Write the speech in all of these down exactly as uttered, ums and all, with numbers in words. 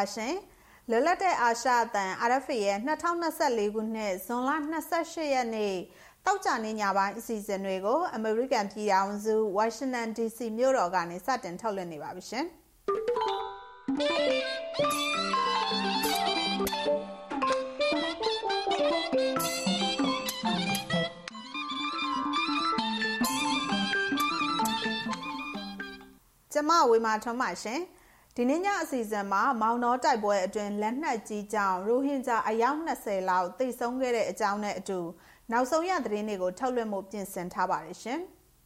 ရှင်လွတ်လပ်တဲ့အာရှအသံ R F A ရဲ့၂၀၂၄ခုနှစ်ဇွန်လ၂၈ရက်နေ့တောက်ကြနေညပိုင်းအစီအစဉ်တွေကိုအမေရိကန်ပြည်ထောင်စုဝါရှင်တန် D C မြို့တော်ကနေစတင်ထုတ်လွှင့်နေပါပြီရှင်ကျမဝေမာထွန်းပါရှင်ဒီနေ့ညအစီအစဉ်မှာမောင်နှောတိုက်ပွဲအတွင်းလက်နက်ကြီးကြောင့်ရိုဟင်ဂျာအယောက်၂၀လောက်သေဆုံးခဲ့တဲ့အကြောင်းနဲ့အတူနောက်ဆုံးရသတင်းတွေကိုထုတ်လွှင့်မှုပြင်ဆင်ထားပါတယ်ရှင်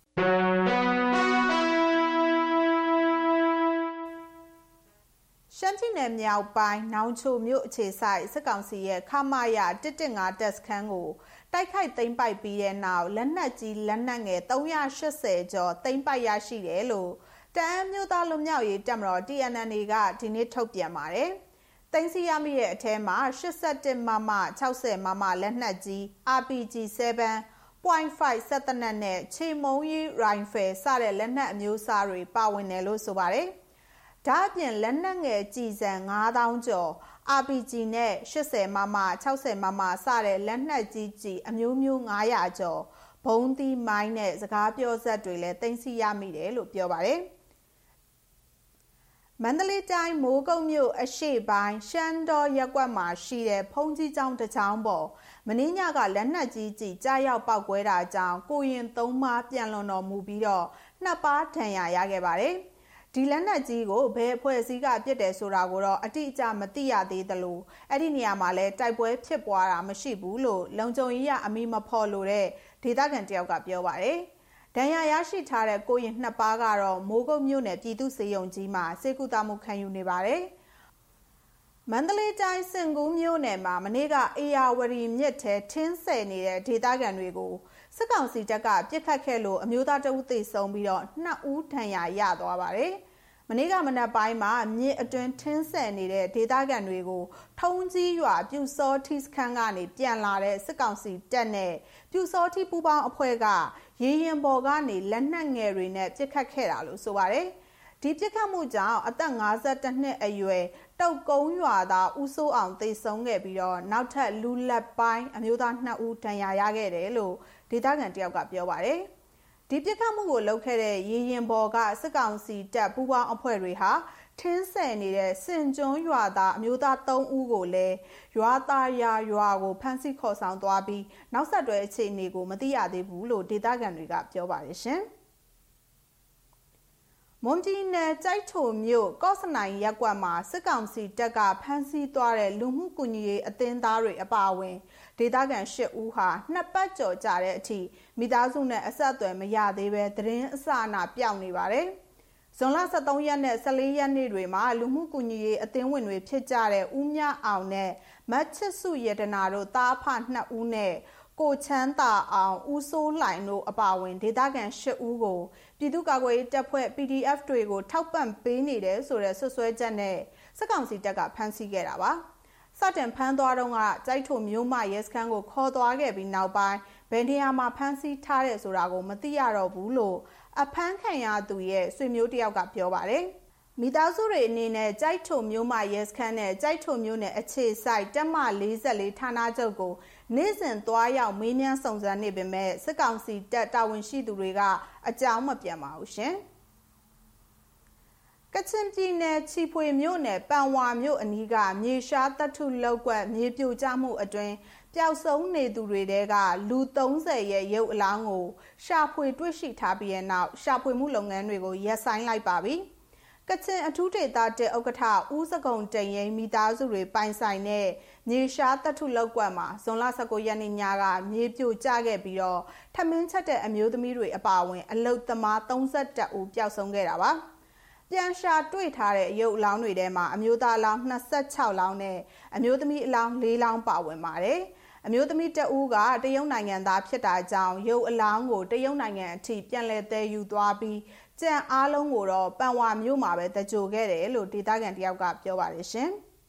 ရှမ်းပြည်နယ်မြောက်ပိုင်းနောင်ချိုမြို့အခြေစိုက်စစ်ကောင်စီရဲ့ခမာရ၁၁၅တပ်စခန်းကိုတိုက်ခိုက်သိမ်းပိုက်ပြီးတဲ့နောက်လက်နက်ကြီးလက်နက်ငယ်၃၈၀ကျော်သိမ်းပိုက်ရရှိတယ်လို့တအန်းမျိုးသားလွတ်မြောက်ရေးတပ်မတော် T N L A ကဒီနေ့ထုတ်ပြန်ပါတယ်။သိမ်းဆည်းရမိတဲ့အထက်မှာ၈၁မမ၆၀မမလက်နက်ကြီး R P G 7 point 5 စက်သေနတ်နဲ့ခြေမုံရေးရိုင်ဖယ်စတဲ့လက်နက်အမျိုးအစားတွေပါဝင်တယ်လို့ဆိုပါတယ်။ဒါအပြင်လက်နက်ငယ်ကြည်စံ၅သောင်းကျော် R P G နဲ့၈၀မမ၆၀မမစတဲ့လက်နက်ကြီးကြီးအမျိုးမျိုး၅ရာကျော်ဘုံသီးမိုင်းနဲ့စကားပြောစက်တွေလည်းသိမ်းဆည်းရမိတယ်လို့ပြောပါတယ်။မန္တလေးတိုင်းမိုးကုတ်မြို့အရှေ့ပိုင်းရှမ်းတော်ရပ်ကွက်မှာရှိတဲ့ဖုန်ကြီးကျောင်းတစ်ကျောင်းပေါ်မင်းညကလက်နက်ကြီးကြီးကြားရောက်ပောက်ကွဲတာကြောင့်ကိုရင်သုံးပါးပြန်လွန်တော်မူပြီးတော့နှစ်ပါးဒဏ်ရာရခဲ့ပါတယ်။ဒီလက်နက်ကြီးကိုဘယ်အဖွဲ့အစည်းကပစ်တယ်ဆိုတာကိုတော့အတိအကျမသိရသေးသလိုအဲ့ဒီနေရာမှာလည်းတိုက်ပွဲဖြစ်ပွားတာမရှိဘူးလို့လုံခြုံရေးအမိမဖော်လို့တဲ့ဒေသခံတယောက်ကပြောပါတယ်။ဒဏ်ရာရရှိထားတဲ့ကိုရင်နှစ်ပါးကတော့မိုးကုတ်မြို့နယ်ပြည်သူ့စေယုံကြီးမှာစေကူတာမှုခံယူနေပါတယ်။မန္တလေးတိုင်းစင်ကူးမြို့နယ်မှာမနေ့ကအေယာဝတီမြစ်ထဲထင်းဆယ်နေတဲ့ဒေသခံတွေကိုစစ်ကောင်စီတပ်ကပြစ်ခတ်ခဲ့လို့အမျိုးသားတဦးသေဆုံးပြီးတော့နှစ်ဦးဒဏ်ရာရသွားပါတယ်။မနေ့ကမနက်ပိုင်းမှာမြစ်အတွင်းထင်းဆယ်နေတဲ့ဒေသခံတွေကိုထုံးကြီးရွာပြူစောထီစခန်းကနေပြန်လာတဲ့စစ်ကောင်စီတပ်နဲ့ပြူစောထီပူပေါင်းအဖွဲ့ကရေရင်ပေါ်ကနေလက်နက်ငယ်တွေနဲ့ပြစ်ခတ်ခဲ့တာလို့ဆိုပါတယ်။ဒီပြစ်ခတ်မှုကြောင့်အသက်၅၁နှစ်အရွယ်တုတ်ကုန်းရွာသားဦးစိုးအောင်သေဆုံးခဲ့ပြီးတော့နောက်ထပ်လူလက်ပိုင်းအမျိုးသားနှစ်ဦးဒဏ်ရာရခဲ့တယ်လို့ဒေသခံတယောက်ကပြောပါတယ်။ဒီပြစ်ခတ်မှုကိုလုပ်ခဲ့တဲ့ရေရင်ပေါ်ကစစ်ကောင်စီတပ်ပူးပေါင်းအဖွဲ့တွေဟာထင်းဆယ်နေတဲ့စင်ကျွန်းရွာသားအမျိုးသား၃ဦးကိုလည်းရွာသားရာရွာကိုဖမ်းဆီးခေါ်ဆောင်သွားပြီးနောက်ဆက်တွဲအခြေအနေကိုမသိရသေးဘူးလို့ဒေသခံတွေကပြောပါတယ်ရှင်။မွန်ပြည်နယ်ကြိုက်ထိုမြို့ကော့စနိုင်ရပ်ကွက်မှာစစ်ကောင်စီတပ်ကဖမ်းဆီးသွားတဲ့လူမှုကူညီရေးအသင်းသားတွေအပါအဝင်ဒေသခံ၈ဦးဟာနှစ်ပတ်ကျော်ကြာတဲ့အထိမိသားစုနဲ့အဆက်အသွယ်မရသေးပဲသတင်းအစအနပြောင်းနေပါတယ်။ဇွန်လ၁၃ရက်နဲ့၁၄ရက်နေ့တွေမှာလူမှုကူညီရေးအသင်းဝင်တွေဖြစ်ကြတဲ့ဦးမြအောင်နဲ့မတ်ချစ်စုရတနာတို့တားဖနှစ်ဦးနဲ့ကိုချမ်းသာအောင်ဦးစိုးလှိုင်တို့အပါအဝင်ဒေသခံ၈ဦးကိုပြည်သူ့ကာကွယ်ရေးတပ်ဖွဲ့ P D F တွေကိုထောက်ပံ့ပေးနေတယ်ဆိုတဲ့ဆွဆွဲချက်နဲ့စစ်ကောင်စီတပ်ကဖမ်းဆီးခဲ့တာပါစတင်ဖမ်းသွားတော့ကကြိုက်ထိုမြို့မရဲစခန်းကိုခေါ်သွားခဲ့ပြီးနောက်ပိုင်းဘယ်နေရာမှာဖမ်းဆီးထားတယ်ဆိုတာကိုမသိရတော့ဘူးလို့အဖမ်းခံရသူရဲ့ဆွေမျိုးတယောက်ကပြောပါတယ်မိသားစုတွေအနေနဲ့ကြိုက်ထုံမျိုးမရဲစခန်းနဲ့ကြိုက်ထုံမျိုးနဲ့အခြေဆိုင်တက်မ၄၄ဌာနချုပ်ကိုနေ့စဉ်သွားရောက်မေးမြန်းစုံစမ်းနေပေမဲ့စစ်ကောင်စီတပ်တာဝန်ရှိသူတွေကအကြောင်းမပြန်ပါဘူးရှင်ကချင်ပြည်နယ်ချီဖွေမြို့နယ်ပန်ဝါမြို့အနီးကမြေရှားတပ်ထုလောက်ကွက်မြေပြိုကျမှုအတွင်းပျောက်ဆုံးနေသူတွေတဲကလူ၃၀ရဲ့ရုပ်အလောင်းကိုရှာဖွေတွေ့ရှိထားပြီးတဲ့နောက်ရှာဖွေမှုလုပ်ငန်းတွေကိုရပ်ဆိုင်းလိုက်ပါပြီကချင်အထူးဒေသတဲ့ဥက္ကဋ္ဌဦးစကုံတရင်မိသားစုတွေပိုင်ဆိုင်တဲ့မြေရှားတပ်ထုလောက်ကွက်မှာဇွန်လ၁၉ရက်နေ့ညကမြေပြိုကျခဲ့ပြီးတော့ထမင်းချက်တဲ့အမျိုးသမီးတွေအပါအဝင်အလုတ်သမား၃၁ဦးပျောက်ဆုံးခဲ့တာပါပြန်ရှာတွေ့ထားတဲ့အယုတ်အလောင်းတွေထဲမှာအမျိုးသားအလောင်း၂၆လောင်းနဲ့အမျိုးသမီးအလောင်း၄လောင်းပါဝင်ပါတယ်အမျိုးသမီးတဦးကတရုတ်နိုင်ငံသားဖြစ်တာကြောင့်ရုပ်အလောင်းကိုတရုတ်နိုင်ငံအထိပြန်လည်သယ်ယူသွားပြီးကြံအားလုံးကိုတော့ပန်ဝါမြို့မှာပဲတကြိုခဲ့တယ်လို့ဒေသခံတယောက်ကပြောပါတယ်ရှင်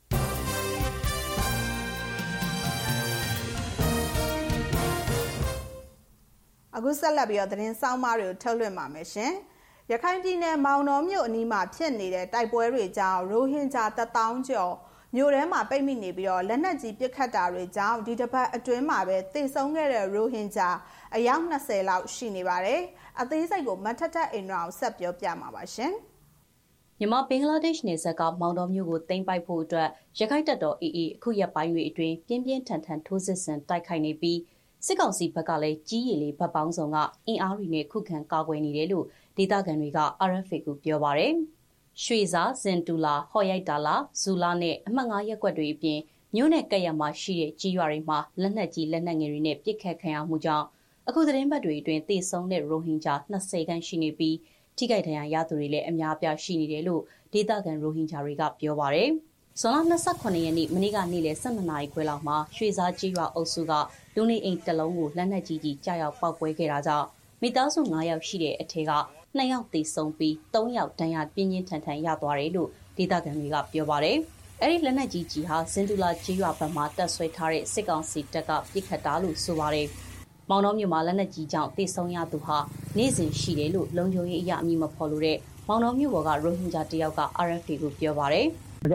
အခုဆက်လက်ပြီးတော့သတင်းဆောင်မတွေကိုထုတ်လွှင့်ပါမယ်ရှင်ရခိုင်ပြည်နယ်မောင်နှောမြို့အနီးမှာဖြစ်နေတဲ့တိုက်ပွဲတွေကြောင့်ရိုဟင်ဂျာတထောင်ကျော်မြို့ထဲမှာပိတ်မိနေပြီးတော့လက်နက်ကြီးပစ်ခတ်တာတွေကြောင့်ဒီတစ်ပတ်အတွင်းမှာပဲသေဆုံးခဲ့တဲ့ရိုဟင်ဂျာအယောက်၂၀လောက်ရှိနေပါတယ်။အသေးစိတ်ကိုမထက်ထက်အိမ်တော်ဆက်ပြောပြမှာပါရှင်။မြန်မာဘင်္ဂလားဒေ့ရှ်နယ်စပ်ကမောင်တော်မြို့ကိုသိမ်းပိုက်ဖို့အတွက်ရခိုင်တပ်တော် အေအေ အခုရက်ပိုင်းတွေအတွင်းပြင်းပြင်းထန်ထန်ထိုးစစ်ဆင်တိုက်ခိုက်နေပြီးစစ်ကောင်စီဘက်ကလည်းကြီးရည်လေးဗတ်ပေါင်းစုံကအင်အားတွေနဲ့ခုခံကာကွယ်နေတယ်လို့ဒေသခံတွေက အာရ်အက်ဖ်အေ ကိုပြောပါတယ်။ရွှေစာဇင်တူလာဟော်ရိုက်တာလာဇူလာနဲ့အမှတ်ငါးရပ်ကွက်တွေအပြင်မြို့နယ်ကပ်ရမှာရှိတဲ့ကြီးရွာတွေမှာလက်နက်ကြီးလက်နက်ငယ်တွေနဲ့ပစ်ခတ်ခံရမှုကြောင့်အခုသတင်းပတ်တွေအတွင်းသေဆုံးတဲ့ရိုဟင်ဂျာ၂၀ခန့်ရှိနေပြီးထိခိုက်ဒဏ်ရာရသူတွေလည်းအများအပြားရှိနေတယ်လို့ဒေသခံရိုဟင်ဂျာတွေကပြောပါတယ်။ဇွန်လ၂၇ရက်နေ့မနေ့ကနေ့လယ်၁၂နာရီခွဲလောက်မှာရွှေစာကြီးရွာအုပ်စုကလူနေအိမ်တစ်လုံးကိုလက်နက်ကြီးကြီးကြားရောက်ပောက်ကွဲခဲ့တာကြောင့်မိသားစု၅ယောက်ရှိတဲ့အထက်ကနှစ်ယောက်သေဆုံးပြီးသုံးယောက်ဒဏ်ရာပြင်းပြင်းထန်ထန်ရသွားတယ်လို့ဒေသခံတွေကပြောပါတယ်။အဲ့ဒီလက်နက်ကြီးကြီးဟာဇင်တူလာကြီးရွာဘက်မှာတပ်ဆွဲထားတဲ့စစ်ကောင်စီတပ်ကပစ်ခတ်တာလို့ဆိုပါတယ်။မောင်တော်မြို့မှာလက်နက်ကြီးကြောင့်သေဆုံးရသူဟာနေ့စဉ်ရှိတယ်လို့လုံခြုံရေးအရာအမည်မဖော်လို့တဲ့မောင်တော်မြို့ပေါ်ကရိုဟင်ဂျာတယောက်က အာရ်အက်ဖ်အေ ကိုပြောပါတယ်။သူ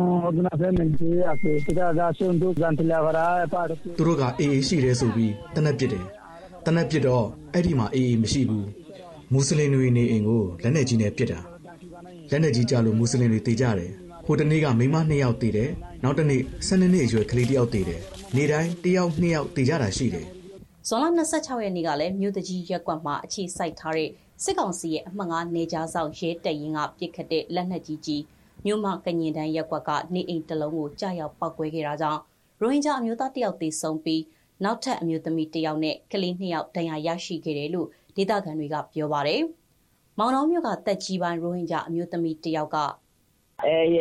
တို့ကအေအေရှိတယ်ဆိုပြီးတနက်ပစ်တယ်။တနက်ပစ်တော့အဲ့ဒီမှာအေအေမရှိဘူး။မွတ်စလင်တွေနေအိမ်ကိုလက်နက်ကြီးနဲ့ပစ်တာ။လက်နက်ကြီးကြလို့မွတ်စလင်တွေတေကြတယ်။ဟိုတနေ့ကမိန်းမနှစ်ယောက်တေတယ်။နောက်တနေ့၁၂နှစ်အရွယ်ကလေးတစ်ယောက်တေတယ်။နေ့တိုင်းတစ်ယောက်နှစ်ယောက်တေကြတာရှိတယ်။ဇွန်လ၂၆ရက်နေ့ကလည်းမြို့တကြီးရက်ကွက်မှာအခြေစိုက်ထားတဲ့စစ်ကောင်စီရဲ့အမှတ်ငါးနေကြားဆောင်ရဲတပ်ရင်းကပစ်ခတ်တဲ့လက်နက်ကြီးကြီးမြို့မှာကညင်တန်းရက်ကွက်ကနေအိမ်တစ်လုံးကိုကြားရောက်ပောက်ကွဲခဲ့တာကြောင့်ရိုဟင်ဂျာအမျိုးသားတစ်ယောက်သေဆုံးပြီးနောက်ထပ်အမျိုးသမီးတစ်ယောက်နဲ့ကလေးနှစ်ယောက်ဒဏ်ရာရရှိခဲ့တယ်လို့ဒေသခံတွေကပြောပါတယ်။မောင်တော်မြို့ကတက်ကြီးပိုင်းရိုဟင်ဂျာအမျိုးသမီးတစ်ယောက်ကအေး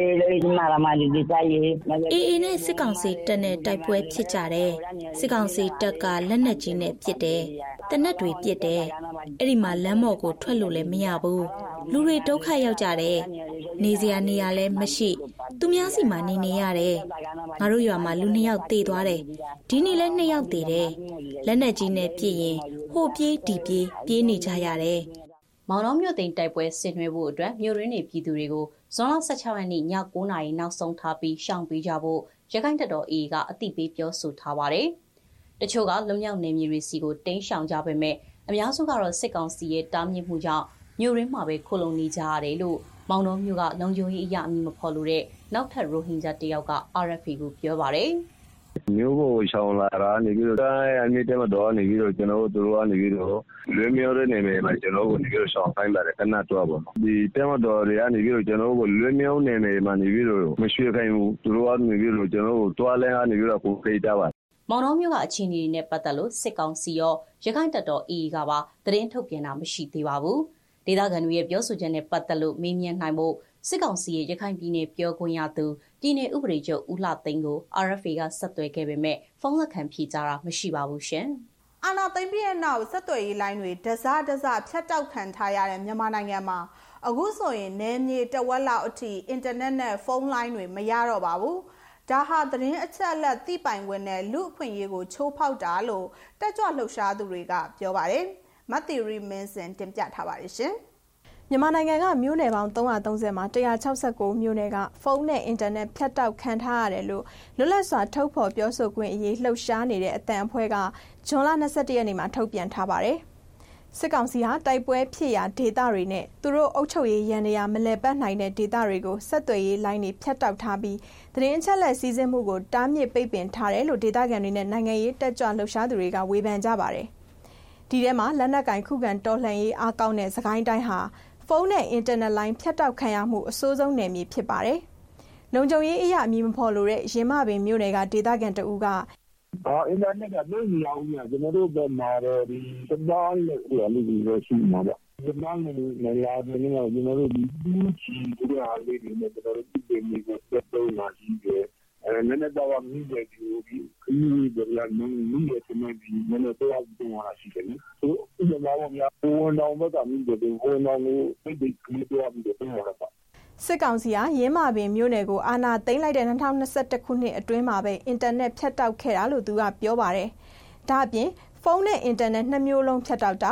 အေးနဲ့စစ်ကောင်စီတပ်နဲ့တိုက်ပွဲဖြစ်ကြတယ်။စစ်ကောင်စီတပ်ကလက်နက်ကြီးနဲ့ပစ်တယ်။တနက်တွေပစ်တယ်။အဲ့ဒီမှာလမ်းမော်ကိုထွက်လို့လည်းမရဘူး။လူတွေဒုက္ခရောက်ကြတယ်။နေစရာနေရာလည်းမရှိ။သူများစီမှာနေနေရတယ်။ငါတို့ရွာမှာလူနှစ်ယောက်သေသွားတယ်။ဒီနေ့လည်းနှစ်ယောက်သေတယ်။လက်နက်ကြီးနဲ့ပစ်ရင်ဟိုပြေးဒီပြေးပြေးနေကြရတယ်။မောင်တော်မြို့သိမ်းတိုက်ပွဲဆင်နွှဲဖို့အတွက်မြို့ရင်းနေပြည်သူတွေကိုဇွန်လ၁၆ရက်နေ့ည၉နာရီနောက်ဆုံးထားပြီးရှောင်ပေးကြဖို့ရခိုင်တပ်တော် အေအေ ကအသိပေးပြောဆိုထားပါတယ်။တချို့ကလွတ်မြောက်နေမြေတွေစီကိုတင်းရှောင်ကြပေမဲ့အများစုကတော့စစ်ကောင်စီရဲ့တားမြစ်မှုကြောင့်မြို့ရင်းမှာပဲခိုလုံနေကြရတယ်လို့မောင်တော်မြို့ကလုံခြုံရေးအရာအမည်မဖော်လို့တဲ့နောက်ထပ်ရိုဟင်ဂျာတယောက်က အာရ်အက်ဖ်အေ ကိုပြောပါတယ်။မြို့ကိုရှောင်လာတာနေပြီးတော့တိုင်းအမြင့်တဲမတော်နေပြီးတော့ကျွန်တော်တို့ကနေပြီးတော့လွေးမြောတဲ့နေမယ်မှာကျွန်တော်တို့နေပြီးတော့ရှောင်ခိုင်းပါတယ်ခဏတော့ပါဒီတဲမတော်တွေကနေပြီးတော့ကျွန်တော်တို့လွေးမြောနေမယ်မှာနေပြီးတော့မရွှေခိုင်းဘူးသူတို့ကနေပြီးတော့ကျွန်တော်တို့တွားလဲကနေပြီးတော့ကိုဖိတ်တာပါမောင်တော်မြို့ကအခြေအနေတွေနဲ့ပတ်သက်လို့စစ်ကောင်စီရောရခိုင်တပ်တော် အေအေ ကပါသတင်းထုတ်ပြန်တာမရှိသေးပါဘူးဒေသခံတွေရဲ့ပြောဆိုချက်နဲ့ပတ်သက်လို့မေးမြန်းနိုင်ဖို့စစ်ကောင်စီရဲ့ရခိုင်ပြည်နယ်ပြောခွင့်ရသူပြည်နယ်ဥပဒေချုပ်ဦးလှသိန်းကို အာရ်အက်ဖ်အေ ကဆက်သွယ်ခဲ့ပေမဲ့ဖုန်းလက်ခံဖြေကြားတာမရှိပါဘူးရှင်။အာဏာသိမ်းပြီးတဲ့နောက်ဆက်သွယ်ရေးလိုင်းတွေဒဇဒဇဖြတ်တောက်ခံထားရတဲ့မြန်မာနိုင်ငံမှာအခုဆိုရင်နယ်မြေတဝက်လောက်အထိအင်တာနက်နဲ့ဖုန်းလိုင်းတွေမရတော့ပါဘူး။ဒါဟာသတင်းအချက်အလက်သိပိုင်ခွင့်နဲ့လူအခွင့်အရေးကိုချိုးဖောက်တာလို့တက်ကြွလှုပ်ရှားသူတွေကပြောပါတယ်။မတ်တီရီမင်းစင်တင်ပြထားပါတယ်ရှင်။မြန်မာနိုင်ငံကမြို့နယ်ပေါင်း၃၃၀မှာ၁၆၉မြို့နယ်ကဖုန်းနဲ့အင်တာနက်ဖြတ်တောက်ခံထားရတယ်လို့လွတ်လပ်စွာထုတ်ဖော်ပြောဆိုခွင့်အရေးလှုပ်ရှားနေတဲ့အတန်အဖွဲ့ကဇွန်လ၂၁ရက်နေ့မှာထုတ်ပြန်ထားပါတယ်။စစ်ကောင်စီဟာတိုက်ပွဲဖြစ်ရာဒေသတွေနဲ့သူတို့အုပ်ချုပ်ရေးရန်ရာမလဲပတ်နိုင်တဲ့ဒေသတွေကိုဆက်သွယ်ရေးလိုင်းတွေဖြတ်တောက်ထားပြီးသတင်းအချက်အလက်စီးဆင်းမှုကိုတားမြစ်ပိတ်ပင်ထားတယ်လို့ဒေသခံတွေနဲ့နိုင်ငံရေးတက်ကြွလှုပ်ရှားသူတွေကဝေဖန်ကြပါတယ်။ဒီထဲမှာလက်နက်ကင်ခုခံတော်လှန်ရေးအားကောင်းတဲ့စကိုင်းတိုင်းဟာဖုန်းနဲ့အင်တာနက်လိုင်းဖြတ်တောက်ခံရမှုအဆိုးဆုံးနယ်မြေဖြစ်ပါတယ်။လုံခြုံရေးအရာအမည်မဖော်လို့တဲ့ရင်းမပင်မြို့နယ်ကဒေသခံတဦးကအော်အင်တာနက်ကမင်းမရဘူးညကျွန်တော်တို့ဘက်မှာတော့ဒီစတောင်းလို့ပြောလို့ရရှိမှာပေါ့။စတောင်းလို့မလာဘူးညကျွန်တော်တို့ဒီဘူးချီတို့အားလေးတွေနဲ့ကျွန်တော်တို့ပြည်နေကိုစက်တော့လာရှိတယ်။အဲနည်းနည်းတော့မြည်တယ်ဒီခီးတွေလာနည်းနည်းတဲ့မဒီနည်းနည်းတော့တော့လာရှိတယ်။ဆိုဒီမှာတော့များဝန်တော်ဘက်ကမြည်တယ်ဝန်တော်ကိုသိတဲ့ခီးတော့ပြီးတော့လာတာစစ်ကောင်စီဟာရင်းမာပင်မြို့နယ်ကိုအာဏာသိမ်းလိုက်တဲ့၂၀၂၁ခုနှစ်အတွင်းမှာပဲအင်တာနက်ဖြတ်တောက်ခဲ့တာလို့သူကပြောပါတယ်။ဒါအပြင်ဖုန်းနဲ့အင်တာနက်နှစ်မျိုးလုံးဖြတ်တောက်တာ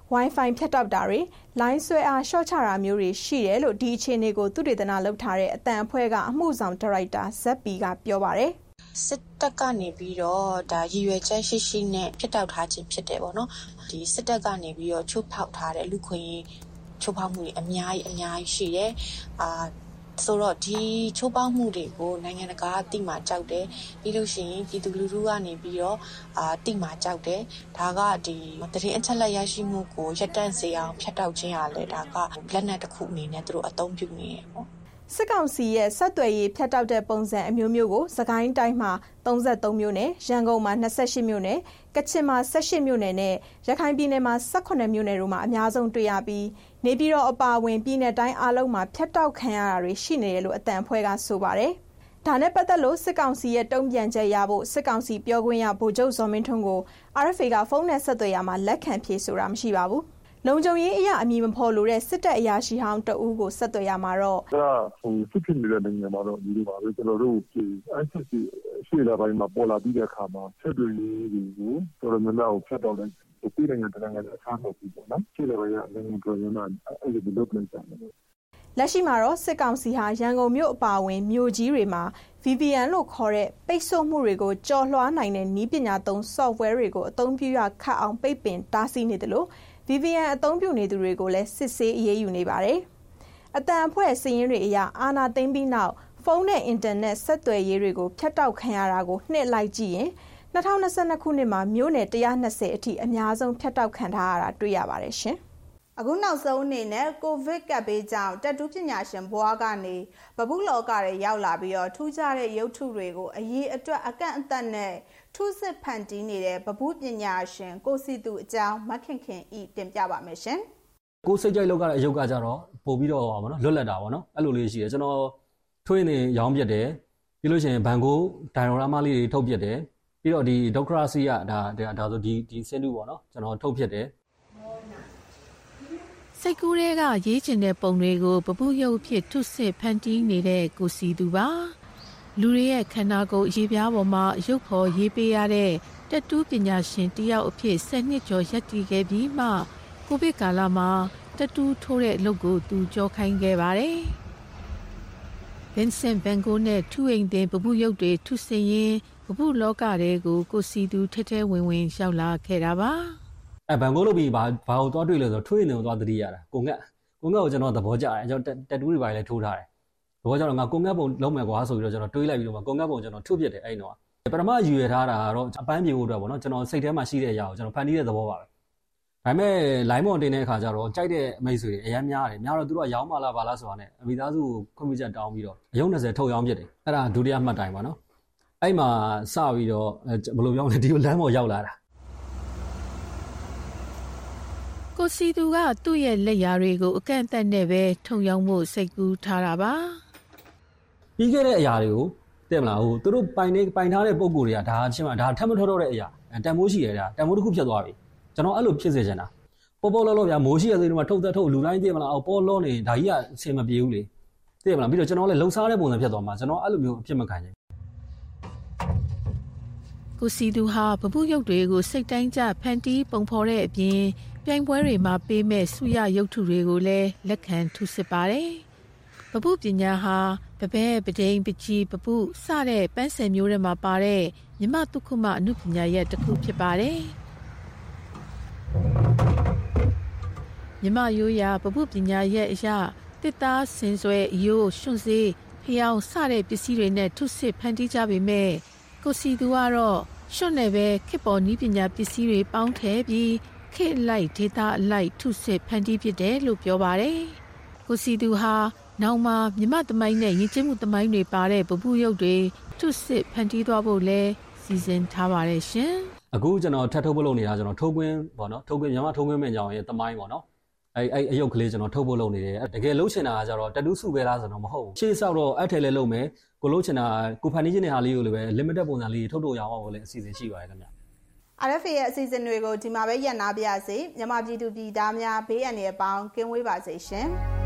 Wi-Fi ဖြတ်တောက်တာတွေလိုင်းဆွဲအားရှော့ချတာမျိုးတွေရှိတယ်လို့ဒီအခြေအနေကိုသူတေသနာလုပ်ထားတဲ့အတန်အဖွဲ့ကအမှုဆောင်ဒါရိုက်တာဇက်ပီကပြောပါတယ်စစ်တပ်ကနေပြီးတော့ဒါရည်ရွယ်ချက်ရှိရှိနဲ့ဖြစ်တောက်ထားခြင်းဖြစ်တယ်ပေါ့နော်ဒီစစ်တပ်ကနေပြီးတော့ချုပ်ဖောက်ထားတဲ့လူခွင့်ချုပ်ဖောက်မှုတွေအများကြီးအများကြီးရှိတယ်အာဆိုတော့ဒီချိုးပေါက်မှုတွေကိုနိုင်ငံတကာတိမှကြောက်တယ်ပြီးလို့ရှိရင်ပြည်သူလူထုကနေပြီးတော့အာတိမှကြောက်တယ်ဒါကဒီတရင်အချက်လက်ရရှိမှုကိုရပ်တန့်စေအောင်ဖျက်တောက်ခြင်းရလဲဒါကလက်နက်တစ်ခုအနေနဲ့သူတို့အသုံးပြုနေတယ်ပေါ့စစ်ကောင်စီရဲ့ဆက်သွယ်ရေးဖြတ်တောက်တဲ့ပုံစံအမျိုးမျိုးကိုစကိုင်းတိုင်းမှာသုံးသုံးမျိုးနဲ့ရန်ကုန်မှာ၂၈မျိုးနဲ့ကချင်မှာ၁၈မျိုးနဲ့နဲ့ရခိုင်ပြည်နယ်မှာ၁၈မျိုးနဲ့တို့မှာအများဆုံးတွေ့ရပြီးနေပြည်တော်အပါအဝင်ပြည်နယ်တိုင်းအားလုံးမှာဖြတ်တောက်ခံရတာတွေရှိနေတယ်လို့အတန်အဖွဲ့ကဆိုပါတယ်။ဒါနဲ့ပတ်သက်လို့စစ်ကောင်စီရဲ့တုံ့ပြန်ချက်ရဖို့စစ်ကောင်စီပြောခွင့်ရဗိုလ်ချုပ်ဇော်မင်းထွန်းကို R F A ကဖုန်းနဲ့ဆက်သွယ်ရမှာလက်ခံဖြေဆိုတာမရှိပါဘူး။လုံခြုံရေးအရာအမည်မဖော်လို့တဲ့စစ်တပ်အရာရှိဟောင်းတဦးကိုဆက်သွယ်ရမှာတော့ဒါဟိုစစ်ဖြစ်နေတဲ့နိုင်ငံမှာတော့ဒီလိုပါပဲကျွန်တော်တို့ဒီ I C C ရှေ့လာပိုင်းမှာပေါ်လာပြီးတဲ့အခါမှာဆက်သွယ်ရေးတွေကိုတော်တော်များများကိုဖျက်တော့တယ်ဒီပြည်နိုင်ငံတနိုင်ငံအစားဟုတ်ပြီပေါ့နော်ရှေ့လာပိုင်းကနိုင်ငံတော်ရင်းမှာအဲ့ဒီ development ဆန်တယ်လက်ရှိမှာတော့စစ်ကောင်စီဟာရန်ကုန်မြို့အပါအဝင်မြို့ကြီးတွေမှာ V P N လို့ခေါ်တဲ့ပိတ်ဆို့မှုတွေကိုကြော်လွှားနိုင်တဲ့နည်းပညာသုံး software တွေကိုအသုံးပြုရခတ်အောင်ပိတ်ပင်တားဆီးနေတယ်လို့ V P N အသုံးပြုနေသူတွေကိုလည်းစစ်ဆေးအရေးယူနေပါတယ်။အတန်အဖွဲ့စည်ရင်းတွေအရအာဏာသိမ်းပြီးနောက်ဖုန်းနဲ့အင်တာနက်ဆက်သွယ်ရေးတွေကိုဖျက်တောက်ခံရတာကိုနှစ်လိုက်ကြည့်ရင်၂၀၂၂ခုနှစ်မှာမြို့နယ်one hundred twentyအထိအများဆုံးဖျက်တောက်ခံထားရတာတွေ့ရပါတယ်ရှင်။အခုနောက်ဆုံးအနေနဲ့ကိုဗစ်ကပ်ဘေးကြောင့်တက်တူးပညာရှင်ဘွားကနေဗပုလောကတွေရောက်လာပြီးတော့ထူးခြားတဲ့ရုပ်ထုတွေကိုအရေးအတွက်အကန့်အသတ်နဲ့ထုစစ်ဖန်တီးနေတဲ့ဗပုပညာရှင်ကိုစီသူအကြောင်းမခင်ခင်ဤတင်ပြပါမယ်ရှင်။ကိုစိတ်ကြိုက်လောက်ကအယုတ်ကကြတော့ပို့ပြီးတော့ပါနော်လွတ်လပ်တာပါနော်အဲ့လိုလေးရှိတယ်ကျွန်တော်ထွေးနေရောင်းပြတယ်ပြီးလို့ရှိရင်ဘန်ကိုဒိုင်ရိုရာမလေးတွေထုတ်ပြတယ်ပြီးတော့ဒီဒေါကရာစီကဒါဒါဆိုဒီဒီစင်တူပေါ့နော်ကျွန်တော်ထုတ်ဖြစ်တယ်စိတ်ကူးတွေကရေးချင်တဲ့ပုံတွေကိုပပူရုပ်ဖြစ်ထုစစ်ဖန်တီးနေတဲ့ကိုစီသူပါလူတွေရဲ့ခန္ဓာကိုယ်ရေးပြားပေါ်မှာရုပ်ဖော်ရေးပေးရတဲ့တက်တူးပညာရှင်တယောက်အဖြစ်ဆယ်နှစ်ကျော်ရပ်တည်ခဲ့ပြီးမှကိုဗစ်ကာလမှာတက်တူးထိုးတဲ့အလုပ်ကိုသူကြောခိုင်းခဲ့ပါတယ်ဗင်ဆန်ဗန်ဂိုနဲ့ထူအိမ်တင်ပပူရုပ်တွေထုစစ်ရင်ပပူလောကတွေကိုကိုစီသူထဲထဲဝင်ဝင်ရောက်လာခဲ့တာပါအဲဘန်ကိုလို့ပြီးဘာဘာကိုသွားတွေ့လဲဆိုတော့ထွေးနေကိုသွားသတိရတာကိုငက်ကိုငက်ကိုကျွန်တော်သဘောကျတယ်ကျွန်တော်တက်တူးတွေပါလေထိုးထားတယ်သဘောကျတော့ငါကိုငက်ပုံလုံးမယ်ကွာဆိုပြီးတော့ကျွန်တော်တွေးလိုက်ပြီးတော့ကိုငက်ပုံကျွန်တော်ထုတ်ပြတယ်အဲ့တော့ပထမယူရထားတာကတော့အပန်းပြေဖို့အတွက်ပေါ့နော်ကျွန်တော်စိတ်ထဲမှာရှိတဲ့အရာကိုကျွန်တော်ဖန်တီးတဲ့သဘောပါပဲဒါပေမဲ့ line မော်တင်တဲ့အခါကျတော့ကြိုက်တဲ့အမိတ်ဆွေတွေအများများတယ်များတော့သူတို့ကရောင်းမလားပါလားဆိုတာနဲ့အမိသားစုကိုခွင့်ပြုချက်တောင်းပြီးတော့အယုံ၂၀ထုတ်ရောင်းပြတယ်အဲ့ဒါဒုတိယမှတ်တိုင်ပါနော်အဲ့မှာစပြီးတော့ဘယ်လိုပြောမလဲဒီလမ်းပေါ်ရောက်လာတာကိုစီသူကသူ့ရဲ့လက်ရာတွေကိုအကန့်အသတ်နဲ့ပဲထုံရောင်းဖို့စိတ်ကူးထားတာပါပြီးခဲ့တဲ့အရာတွေကိုတဲ့မလားဟိုသူတို့ပိုင်နေပိုင်ထားတဲ့ပုံကိုယ်တွေကဒါချင်းမှဒါထပ်မထောတော့တဲ့အရာတန်မိုးရှိရတာတန်မိုးတစ်ခုဖြစ်သွားပြီကျွန်တော်အဲ့လိုဖြစ်စေချင်တာပေါ်ပေါ်လောလောဗျာမိုးရှိရသေးတယ်မှာထုတ်သက်ထုတ်လူတိုင်းသိမလားအော်ပေါ်လောနေဒါကြီးကအဆင်မပြေဘူးလေသိမလားပြီးတော့ကျွန်တော်လည်းလှုပ်ရှားတဲ့ပုံစံဖြစ်သွားမှာကျွန်တော်အဲ့လိုမျိုးအဖြစ်မခံချင်ကိုစီသူဟာပပုရုပ်တွေကိုစိတ်တိုင်းကျဖန်တီးပုံဖော်တဲ့အပြင်ပြိုင်ပွဲတွေမှာပေးမဲ့ဆုရရုပ်ထုတွေကိုလည်းလက်ခံထုစစ်ပါတယ်ပပုပညာဟာပပဲပဒိန်ပကြီးပပုစတဲ့ပန်းစင်မျိုးတွေမှာပါတဲ့မြမတုခုမအနုပညာရဲ့တစ်ခုဖြစ်ပါတယ်မြမရိုးရာပပုပညာရဲ့အရာတစ်သားစင်ဆွဲရိုးရွှွန့်စေးဖျောင်းစတဲ့ပစ္စည်းတွေနဲ့ထုစစ်ဖန်တီးကြပေမဲ့ကိုစီသူကတော့ရွှွန့်နဲ့ပဲခေတ်ပေါ်နည်းပညာပစ္စည်းတွေပေါင်းထည့်ပြီးခေတ်လိုက်ဒေတာအလိုက်ထုစစ်ဖန်တီးဖြစ်တယ်လို့ပြောပါတယ်ကိုစီသူဟာနောက်မှာမြမသမိုင်းနဲ့ယဉ်ကျေးမှုသမိုင်းတွေပါတဲ့ပပူရုပ်တွေထုစစ်ဖန်တီးသွားဖို့လဲစီစဉ်ထားပါတယ်ရှင်အခုကျွန်တော်ထပ်ထုတ်ဖို့လုပ်နေတာကျွန်တော်ထုတ်ကွင်းပေါ့နော်ထုတ်ကွင်းမြမထုတ်ကွင်းမင်းကြောင်ရဲ့သမိုင်းပေါ့နော်အဲအဲအယုတ်ကလေးကျွန်တော်ထုတ်ဖို့လုပ်နေတယ်တကယ်လုံးချင်တာကကျတော့တတူးစုပဲလားဆိုတော့မဟုတ်ဘူးရှေ့ဆောက်တော့အဲ့ထဲလဲလုပ်မယ်ကိုလုံးချင်တာကိုဖန်တီးခြင်းတဲ့ဟာလေးကိုလည်းပဲ limited ပုံစံလေးထုတ်ထုတ်ရအောင်လို့လည်းအစီအစဉ်ရှိပါတယ်ခင်ဗျ R F A ရဲ့အစီအစဉ်တွေကိုဒီမှာပဲရပ်နာပြရစေမြန်မာပြည်သူပြည်သားများဘေးအန္တရာယ်ပေါင်းကင်းဝေးပါစေရှင်